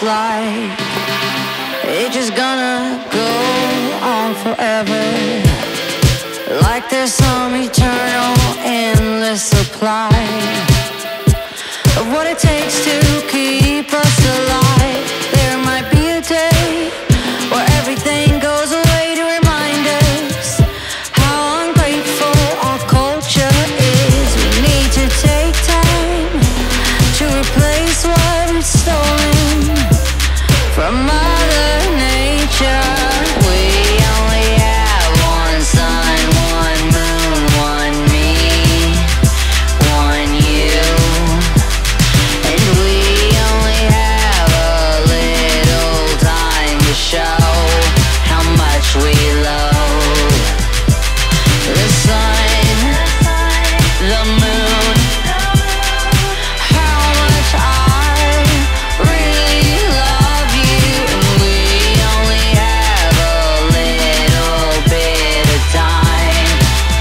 it's like it's just gonna go on forever, like there's some eternal endless supply of what it takes to keep us alive. There might be a day where everything goes away to remind us how ungrateful our culture is. We need to take time to replace what is stolen from Mother Nature. We only have one sun, one moon, one me, one you, and we only have a little time to show how much we love the sun, the moon, how much I really love you. And we only have a little bit of time.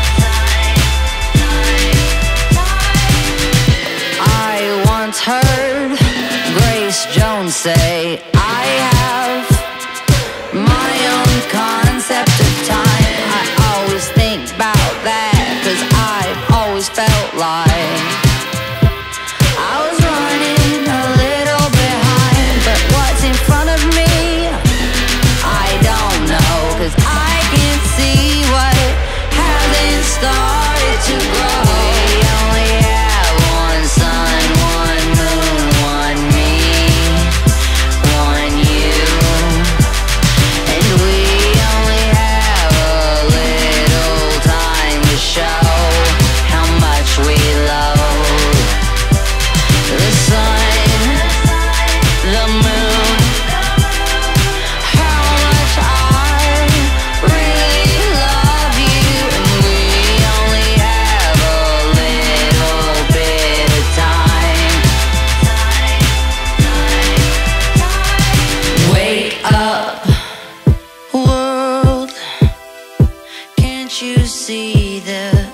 I once heard Grace Jones say, I have my own concept of time. I always think about that, 'cause I've always felt like I was running a little behind. But what's in front of me, I don't know, 'cause I can see what hasn't started to grow. We only have one sun, one moon, one me, one you, and we only have a little time to show how much we love the sun, the moon, how much I really love you. And we only have a little bit of time. Wake up, world, can't you see the